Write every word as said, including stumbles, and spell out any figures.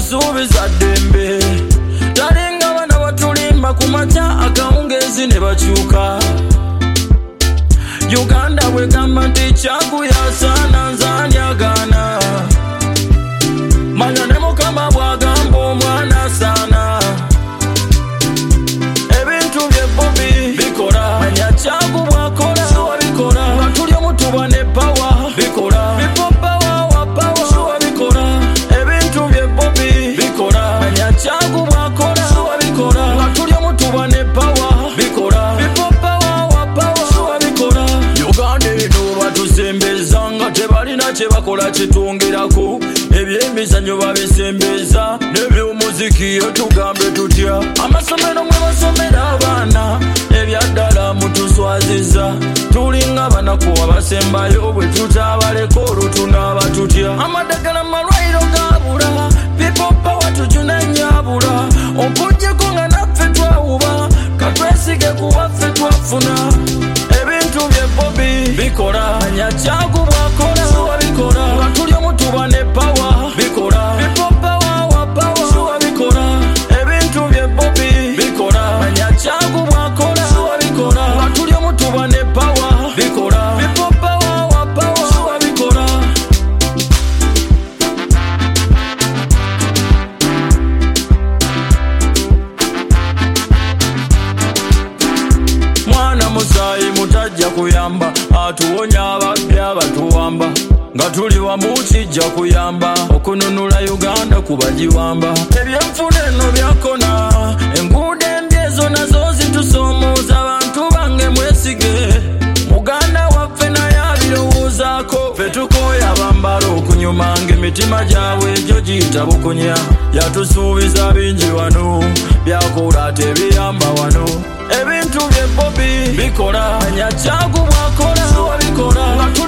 yatusuubiza ddembe talinga bana batulimba ku makya akawungezi ne bakyuka Uganda bwegamba nti kyakuyasaana nzanyagana manya ne mukama bwagamba omwana asaana ebintu bye Bobby bikola manya kyaku bwakola wabikola nga tuli omutuba ne pawa bikola bipo pawa wa pawa wabikola ebintu bye Bobby bikola manya kyaku bwakola wabikola nga tuli omutuba ne pawa bikola bipo pawa wa pawa wabikola Uganda eno batusembeza nga tebalina kye bakola kitwongerako ebyemizannyo babisembeza n'ebyomuziki etugambe tutya amasomero mwe basomera abaana ebyaddala mutuswaziza tulinga banaku abasembayo bwe tutabaleko olutunaaba tutya amadagala malwairo gabula people power tujunanyabula okujjeko nga naffe twawuba katwesige kuwaffe twafuna ebintu bye Bobby bikola anya kyaku bwakola wabikola nga tuli omutuba ne pawa bikola bipo pawa wa pawa wabikola ebintu bye Bobby bikola anya kyaku bwakola wabikola nga tuli omutuba ne pawa bikola bipo pawa wa pawa wabikola mwana musayi mutajja kuyamba atuwonya ababbi abatuwamba nga tuli wamu kijja kuyamba okununula Uganda kubagiwamba ebyenfuna eno byakona enguudo embi ezo nazo zitusomooza abantu bange mwesige muganda waffe naye abirowoozaako ffe tukooya bambala okunyumanga emitima gyabwe egyo giyita bukunya yatusuubiza bingi wano byakola tebiyamba wano ebintu bye Bobby bikola anya kyaku bwakola wabikola